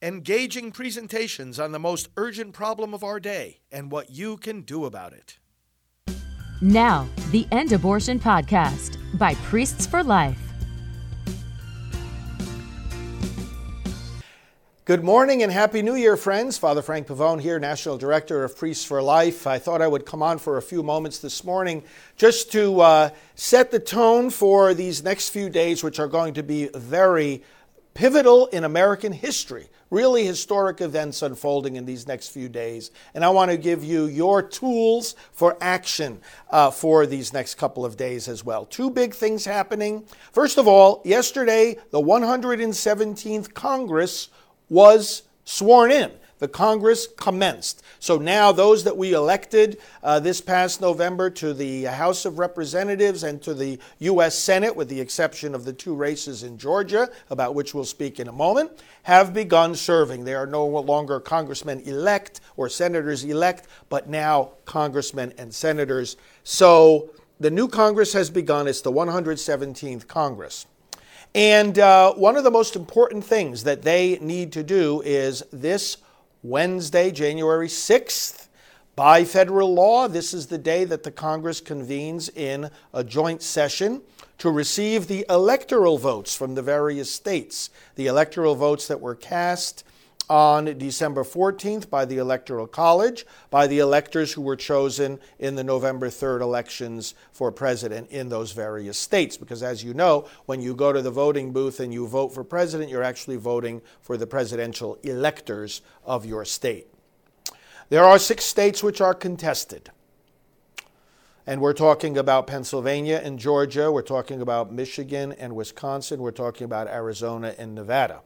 engaging presentations on the most urgent problem of our day and what you can do about it. Now, the End Abortion Podcast by Priests for Life. Good morning and Happy New Year, friends. Father Frank Pavone here, National Director of Priests for Life. I thought I would come on for a few moments this morning just to set the tone for these next few days, which are going to be very pivotal in American history. Really historic events unfolding in these next few days. And I want to give you your tools for action for these next couple of days as well. Two big things happening. First of all, yesterday, the 117th Congress was sworn in. The Congress commenced. So now those that we elected this past November to the House of Representatives and to the U.S. Senate, with the exception of the two races in Georgia, about which we'll speak in a moment, have begun serving. They are no longer congressmen-elect or senators-elect, but now congressmen and senators. So the new Congress has begun. It's the 117th Congress. And one of the most important things that they need to do is this Wednesday, January 6th, by federal law, this is the day that the Congress convenes in a joint session to receive the electoral votes from the various states, the electoral votes that were cast on December 14th by the Electoral College, by the electors who were chosen in the November 3rd elections for president in those various states. Because as you know, when you go to the voting booth and you vote for president, you're actually voting for the presidential electors of your state. There are 6 states which are contested. And we're talking about Pennsylvania and Georgia. We're talking about Michigan and Wisconsin. We're talking about Arizona and Nevada.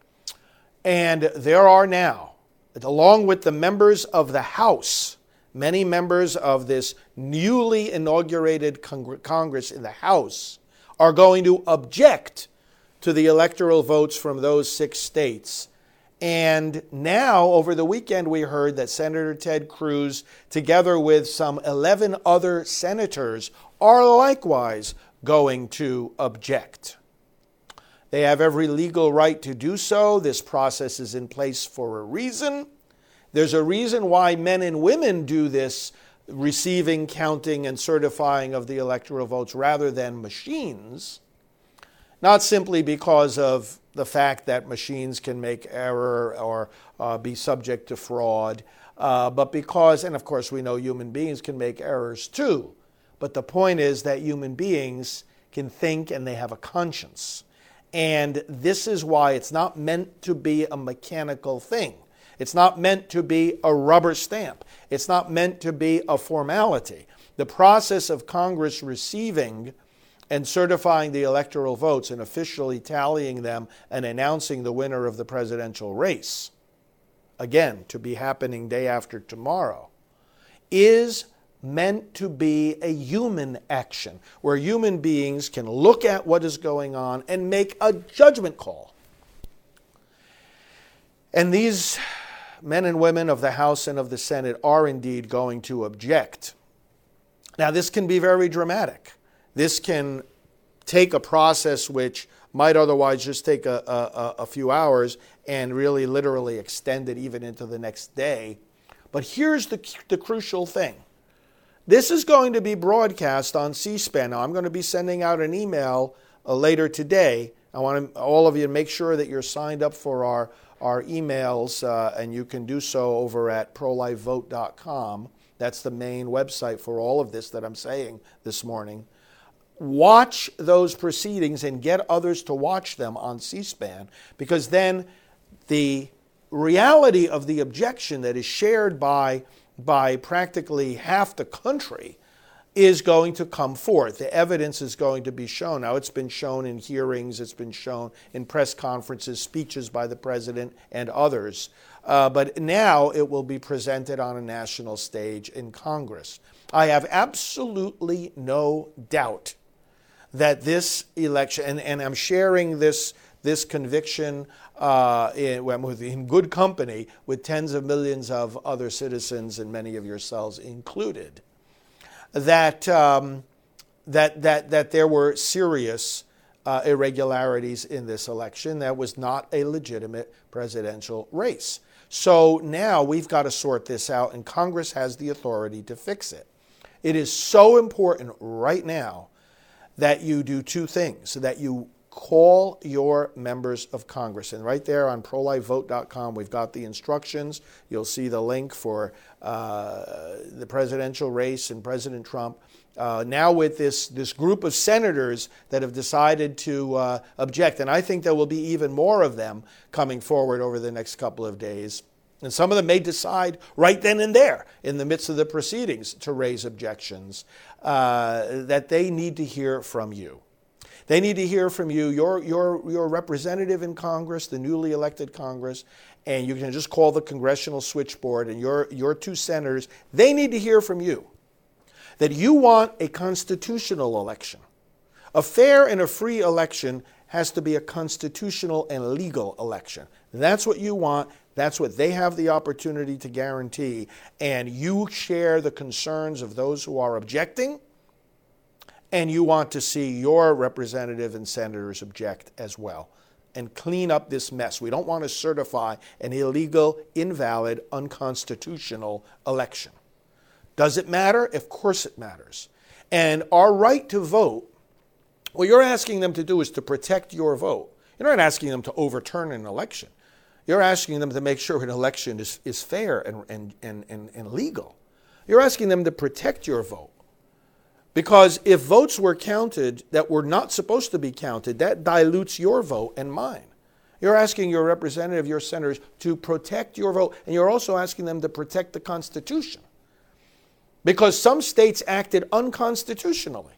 And there are now, along with the members of the House, many members of this newly inaugurated Congress in the House are going to object to the electoral votes from those 6 states. And now, over the weekend, we heard that Senator Ted Cruz, together with some 11 other senators, are likewise going to object. They have every legal right to do so. This process is in place for a reason. There's a reason why men and women do this receiving, counting, and certifying of the electoral votes rather than machines. Not simply because of the fact that machines can make error or be subject to fraud, but because, and of course we know human beings can make errors too, but the point is that human beings can think and they have a conscience. And this is why it's not meant to be a mechanical thing. It's not meant to be a rubber stamp. It's not meant to be a formality. The process of Congress receiving and certifying the electoral votes and officially tallying them and announcing the winner of the presidential race, again, to be happening day after tomorrow, is meant to be a human action where human beings can look at what is going on and make a judgment call. And these men and women of the House and of the Senate are indeed going to object. Now, this can be very dramatic. This can take a process which might otherwise just take a few hours and really literally extend it even into the next day. But here's the crucial thing. This is going to be broadcast on C-SPAN. Now, I'm going to be sending out an email later today. I want all of you to make sure that you're signed up for our emails, and you can do so over at prolifevote.com. That's the main website for all of this that I'm saying this morning. Watch those proceedings and get others to watch them on C-SPAN, because then the reality of the objection that is shared by practically half the country is going to come forth. The evidence is going to be shown. Now, it's been shown in hearings, it's been shown in press conferences, speeches by the president and others. But now it will be presented on a national stage in Congress. I have absolutely no doubt that this election, and I'm sharing this conviction in good company with tens of millions of other citizens and many of yourselves included, that there were serious irregularities in this election. That was not a legitimate presidential race. So now we've got to sort this out, and Congress has the authority to fix it. It is so important right now that you do two things, that you call your members of Congress. And right there on prolifevote.com, we've got the instructions. You'll see the link for the presidential race and President Trump. Now with this group of senators that have decided to object, and I think there will be even more of them coming forward over the next couple of days. And some of them may decide right then and there, in the midst of the proceedings, to raise objections, that they need to hear from you. They need to hear from you, your representative in Congress, the newly elected Congress, and you can just call the congressional switchboard, and your two senators, they need to hear from you that you want a constitutional election. A fair and a free election has to be a constitutional and legal election. That's what you want. That's what they have the opportunity to guarantee. And you share the concerns of those who are objecting, and you want to see your representative and senators object as well and clean up this mess. We don't want to certify an illegal, invalid, unconstitutional election. Does it matter? Of course it matters. And our right to vote, what you're asking them to do is to protect your vote. You're not asking them to overturn an election. You're asking them to make sure an election is fair and legal. You're asking them to protect your vote. Because if votes were counted that were not supposed to be counted, that dilutes your vote and mine. You're asking your representative, your senators, to protect your vote, and you're also asking them to protect the Constitution. Because some states acted unconstitutionally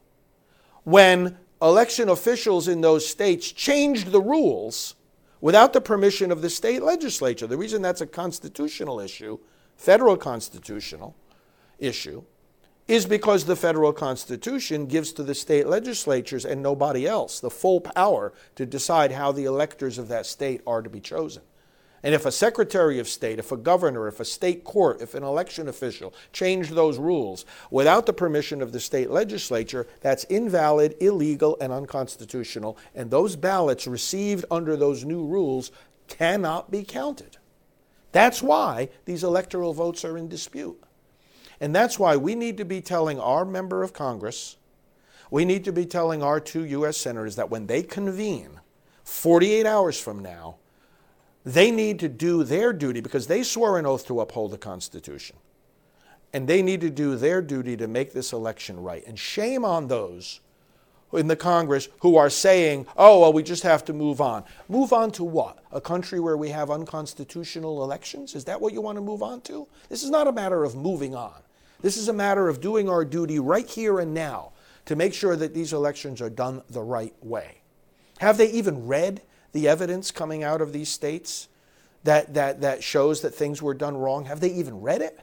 when election officials in those states changed the rules without the permission of the state legislature. The reason that's a constitutional issue, federal constitutional issue, is because the federal Constitution gives to the state legislatures and nobody else the full power to decide how the electors of that state are to be chosen. And if a secretary of state, if a governor, if a state court, if an election official change those rules without the permission of the state legislature, that's invalid, illegal, and unconstitutional. And those ballots received under those new rules cannot be counted. That's why these electoral votes are in dispute. And that's why we need to be telling our member of Congress, we need to be telling our two U.S. senators that when they convene 48 hours from now, they need to do their duty because they swore an oath to uphold the Constitution. And they need to do their duty to make this election right. And shame on those in the Congress who are saying, oh, well, we just have to move on. Move on to what? A country where we have unconstitutional elections? Is that what you want to move on to? This is not a matter of moving on. This is a matter of doing our duty right here and now to make sure that these elections are done the right way. Have they even read the evidence coming out of these states that shows that things were done wrong? Have they even read it?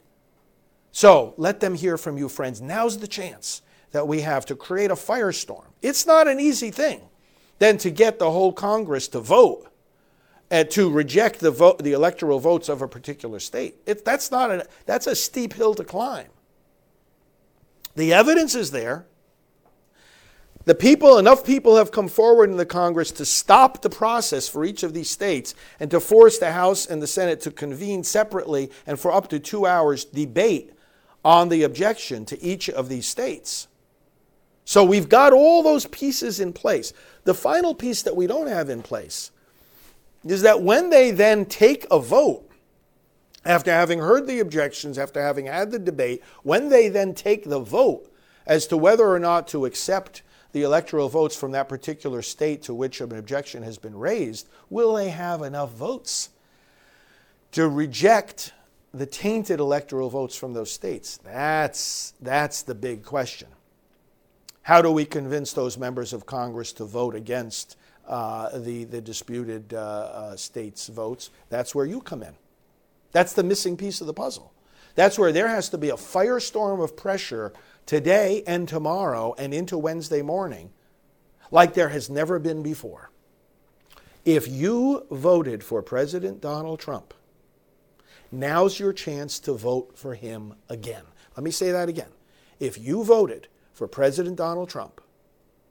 So let them hear from you, friends. Now's the chance that we have to create a firestorm. It's not an easy thing then to get the whole Congress to vote and to reject the electoral votes of a particular state. That's a steep hill to climb. The evidence is there. Enough people have come forward in the Congress to stop the process for each of these states and to force the House and the Senate to convene separately and for up to 2 hours debate on the objection to each of these states. So we've got all those pieces in place. The final piece that we don't have in place is that when they then take a vote, after having heard the objections, after having had the debate, when they then take the vote as to whether or not to accept the electoral votes from that particular state to which an objection has been raised, will they have enough votes to reject the tainted electoral votes from those states? That's the big question. How do we convince those members of Congress to vote against the disputed states' votes? That's where you come in. That's the missing piece of the puzzle. That's where there has to be a firestorm of pressure today and tomorrow and into Wednesday morning like there has never been before. If you voted for President Donald Trump, now's your chance to vote for him again. Let me say that again. If you voted for President Donald Trump,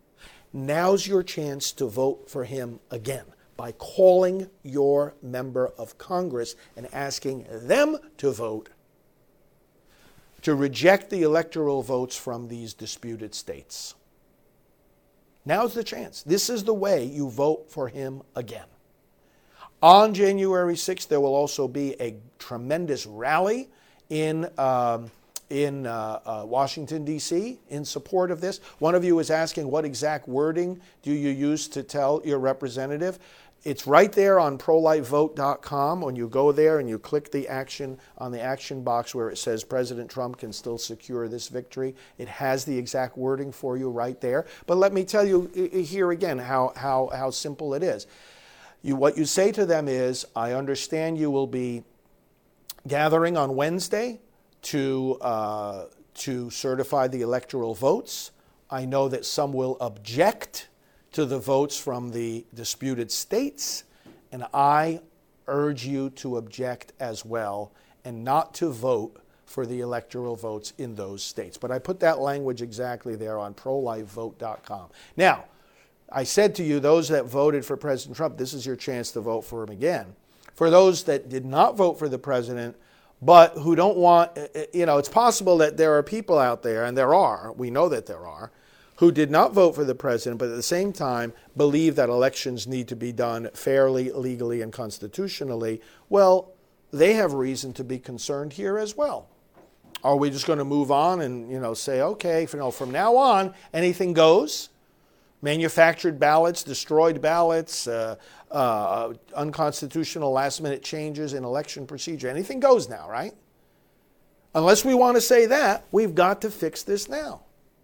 Now's your chance to vote for him again by calling your member of Congress and asking them to vote to reject the electoral votes from these disputed states. Now's the chance. This is the way you vote for him again. On January 6th, there will also be a tremendous rally in Washington, D.C. in support of this. One of you is asking, what exact wording do you use to tell your representative? It's right there on prolifevote.com. When you go there and you click the action on the action box where it says President Trump can still secure this victory, it has the exact wording for you right there. But let me tell you here again how simple it is. What you say to them is, I understand you will be gathering on Wednesday to certify the electoral votes. I know that some will object to the votes from the disputed states, and I urge you to object as well and not to vote for the electoral votes in those states. But I put that language exactly there on prolifevote.com. Now, I said to you, those that voted for President Trump, this is your chance to vote for him again. For those that did not vote for the president, but who don't want, it's possible that there are people out there, and there are, we know that there are, who did not vote for the president, but at the same time believe that elections need to be done fairly, legally, and constitutionally. Well, they have reason to be concerned here as well. Are we just going to move on and say, okay, from now on, anything goes? Manufactured ballots, destroyed ballots, unconstitutional last-minute changes in election procedure. Anything goes now, right? Unless we want to say that, we've got to fix this now.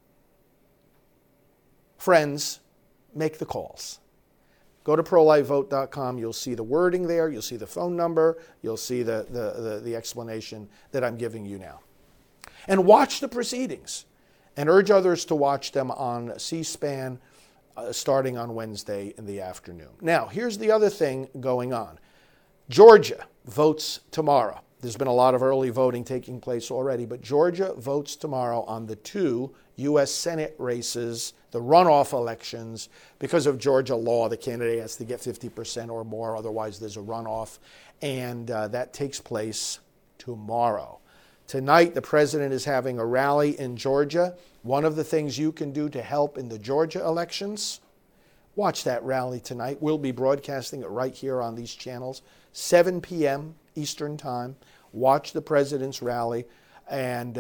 Friends, make the calls. Go to prolifevote.com. You'll see the wording there. You'll see the phone number. You'll see the explanation that I'm giving you now. And watch the proceedings. And urge others to watch them on C-SPAN starting on Wednesday in the afternoon. Now, here's the other thing going on. Georgia votes tomorrow. There's been a lot of early voting taking place already, but Georgia votes tomorrow on the 2 U.S. Senate races, the runoff elections. Because of Georgia law, the candidate has to get 50% or more, otherwise there's a runoff, and that takes place tomorrow. Tonight, the president is having a rally in Georgia. One of the things you can do to help in the Georgia elections, watch that rally tonight. We'll be broadcasting it right here on these channels, 7 p.m. Eastern Time. Watch the president's rally and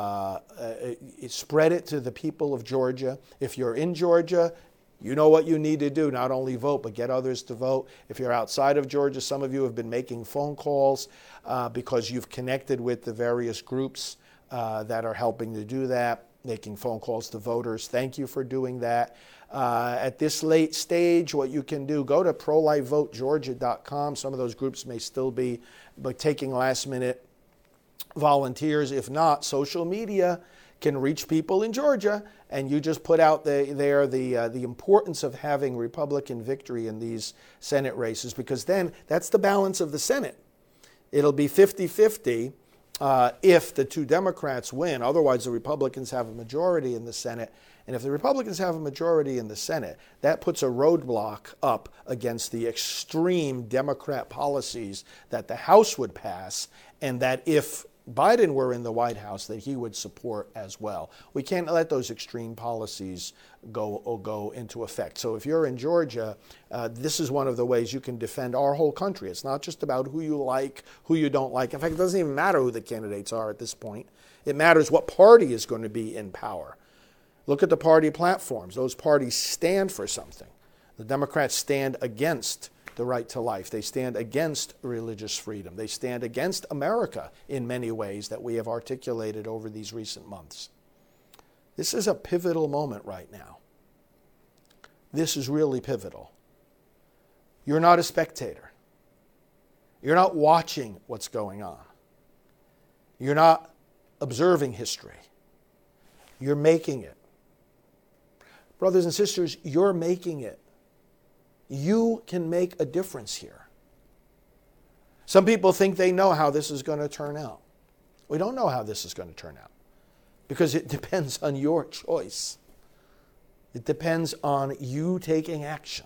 spread it to the people of Georgia. If you're in Georgia, you know what you need to do, not only vote, but get others to vote. If you're outside of Georgia, some of you have been making phone calls because you've connected with the various groups that are helping to do that, making phone calls to voters. Thank you for doing that. At this late stage, what you can do, go to prolifevotegeorgia.com. Some of those groups may still be taking last-minute volunteers. If not, social media can reach people in Georgia, and you just put out the importance of having Republican victory in these Senate races, because then that's the balance of the Senate. It'll be 50-50 if the 2 Democrats win. Otherwise, the Republicans have a majority in the Senate. And if the Republicans have a majority in the Senate, that puts a roadblock up against the extreme Democrat policies that the House would pass, and that if Biden were in the White House, that he would support as well. We can't let those extreme policies go into effect. So if you're in Georgia, this is one of the ways you can defend our whole country. It's not just about who you like, who you don't like. In fact, it doesn't even matter who the candidates are at this point. It matters what party is going to be in power. Look at the party platforms. Those parties stand for something. The Democrats stand against the right to life. They stand against religious freedom. They stand against America in many ways that we have articulated over these recent months. This is a pivotal moment right now. This is really pivotal. You're not a spectator. You're not watching what's going on. You're not observing history. You're making it. Brothers and sisters, you're making it. You can make a difference here. Some people think they know how this is going to turn out. We don't know how this is going to turn out because it depends on your choice. It depends on you taking action.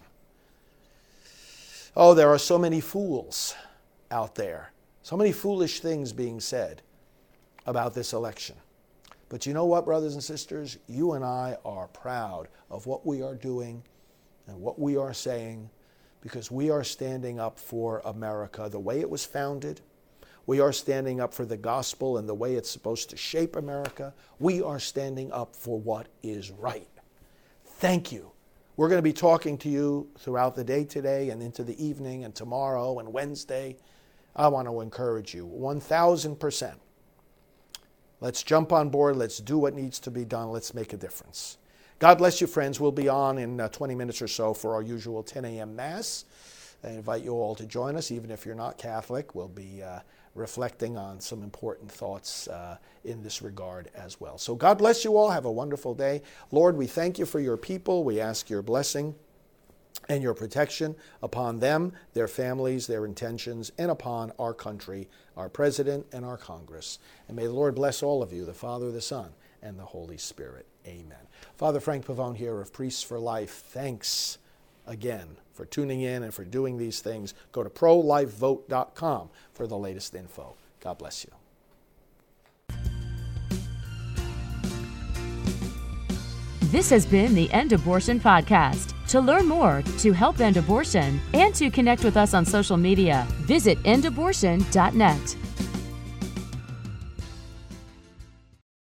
Oh, there are so many fools out there, so many foolish things being said about this election. But you know what, brothers and sisters? You and I are proud of what we are doing and what we are saying, because we are standing up for America the way it was founded. We are standing up for the gospel and the way it's supposed to shape America. We are standing up for what is right. Thank you. We're going to be talking to you throughout the day today and into the evening and tomorrow and Wednesday. I want to encourage you 1,000%. Let's jump on board. Let's do what needs to be done. Let's make a difference. God bless you, friends. We'll be on in 20 minutes or so for our usual 10 a.m. Mass. I invite you all to join us, even if you're not Catholic. We'll be reflecting on some important thoughts in this regard as well. So God bless you all. Have a wonderful day. Lord, we thank you for your people. We ask your blessing and your protection upon them, their families, their intentions, and upon our country, our president, and our Congress. And may the Lord bless all of you, the Father, the Son, and the Holy Spirit. Amen. Father Frank Pavone here of Priests for Life. Thanks again for tuning in and for doing these things. Go to prolifevote.com for the latest info. God bless you. This has been the End Abortion Podcast. To learn more, to help end abortion, and to connect with us on social media, visit endabortion.net.